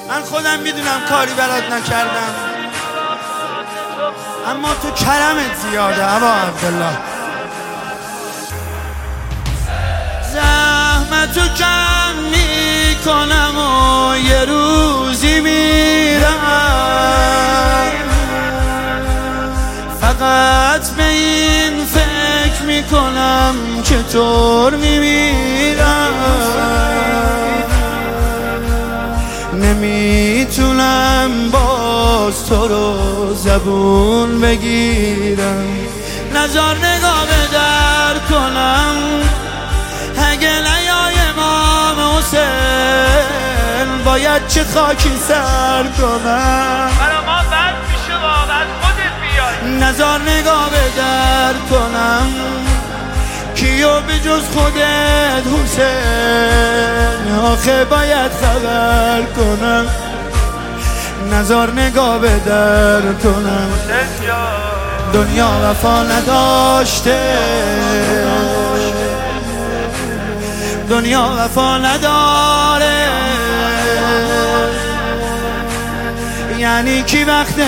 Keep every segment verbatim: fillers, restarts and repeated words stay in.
من خودم میدونم کاری برات نکردم، اما تو کرمت زیاده ابا عبدالله. زحمتو کم میکنم و یه روزی میرم، فقط به این فکر میکنم چطور میمیرم. نمیتونم باز تو رو زبون بگیرم، نزار نگاه به در کنم اگه نیای امام حسین باید چه خاکی سر کنم. برا ما بد میشه واقعا خودت بیای. نزار نگاه به در کنم کیو به جز خودت حسین آخه باید خبر کنم. نزار نگاه به در کنم دنیا وفا نداشته، دنیا وفا نداره، یعنی کی وقت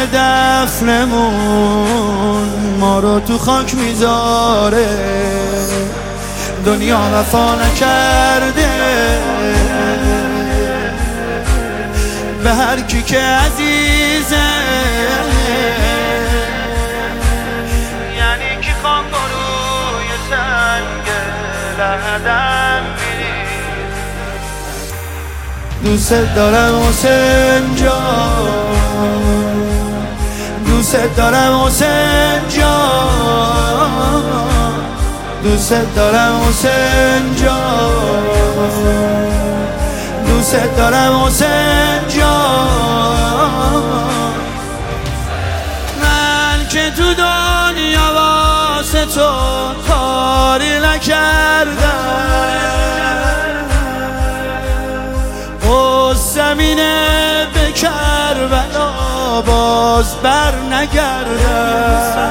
دفنمون ما رو تو خاک میذاره. دنیا وفا نکرده به هر کی که عزیزه، یعنی کی خان روی سنگ لحدم میری. دوست دارم حسین جان، دوست دارم حسین جان، دوست دارم حسین جان، دوست دارم حسین جان. من که تو دنیا واسه تو کاری نکردم، زمینه به کربلا باز بر نگردم.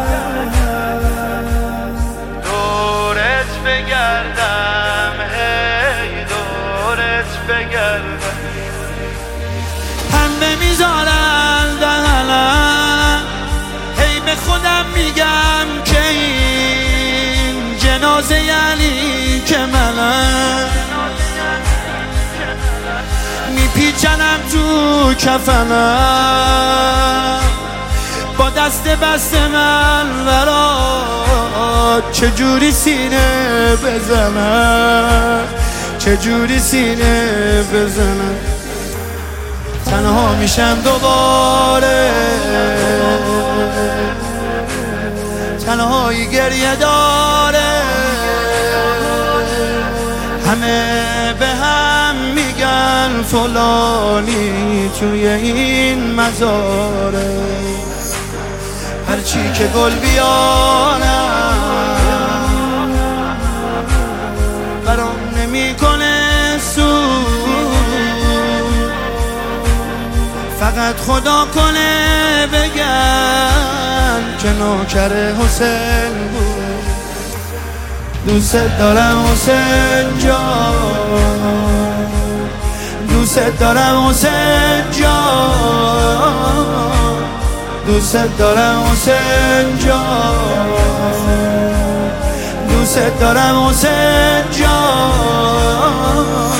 دورت بگردم هی دورت بگردم، پنبه میذارن دهنم هی به خودم میگم که این جنازه یعنی که منم، میپیچنم تو کفنم با دست بست من برات چجوری سینه بزنم، چجوری سینه بزنم. تنها میشم دوباره، تنهایی گریه داره، همه به هم میگن فلانی توی این مزاره. هرچی که گل بیارم برام نمیکنه سود، فقط خدا کنه بگن که نوکر حسین بود. دوست دارم حسین جان، دوست دارم حسین جان، دوست دارم حسین جان، دوست دارم حسین جان.